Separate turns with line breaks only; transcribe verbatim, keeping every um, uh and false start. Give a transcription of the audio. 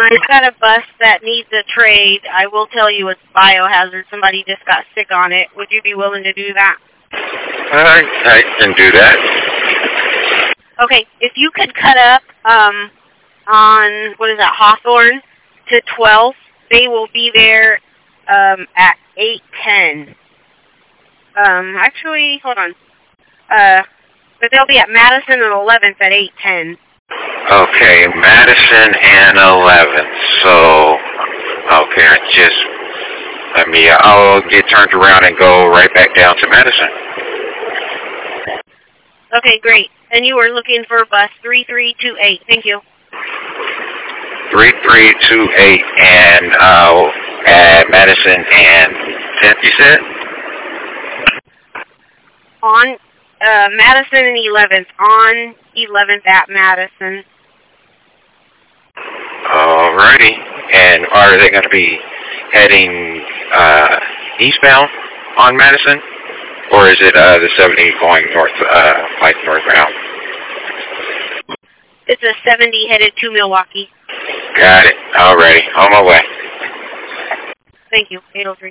I've got a bus that needs a trade. I will tell you it's biohazard. Somebody just got sick on it. Would you be willing to do that?
I, I can do that.
Okay, if you could cut up um, on, what is that, Hawthorne to twelve, they will be there um, at eight ten. Um, actually, hold on. Uh, but they'll be at Madison and eleventh at eight ten.
Okay, Madison and eleventh. So, okay, I just, let me, I'll get turned around and go right back down to Madison.
Okay, great. And you were looking for bus three three two eight. Thank you.
three three two eight and, uh, at Madison and tenth, you said?
On uh, Madison and eleventh. On eleventh at Madison.
Alrighty. And are they going to be heading uh, eastbound on Madison? Or is it uh, the seventy going north, uh, like northbound?
It's a seventy headed to Milwaukee.
Got it. Alrighty. On my way.
Thank you. eight oh three.